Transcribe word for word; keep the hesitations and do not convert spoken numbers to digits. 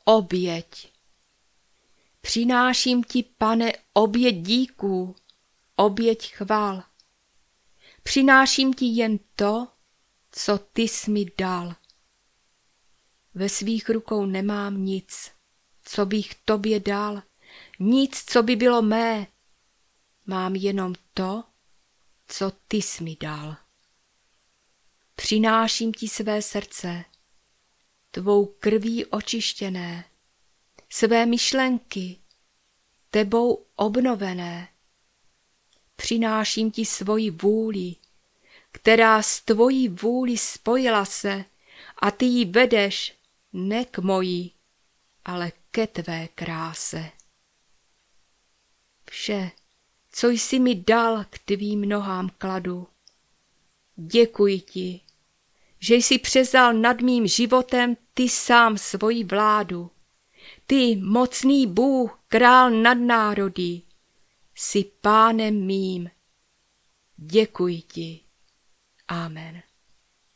oběť. Přináším ti, Pane, oběť díků, oběť chval. Přináším ti jen to, co ty jsi mi dal. Ve svých rukou nemám nic, co bych tobě dal, nic, co by bylo mé. Mám jenom to, co ty jsi mi dal. Přináším ti své srdce, tvou krví očištěné, své myšlenky, tebou obnovené. Přináším ti svoji vůli, která s tvojí vůli spojila se a ty ji vedeš ne k mojí, ale ke tvé kráse. Vše, co jsi mi dal, k tvým nohám kladu. Děkuji ti, že jsi převzal nad mým životem ty sám svoji vládu. Ty, mocný Bůh, král nad národy, jsi pánem mým. Děkuji ti. Amen.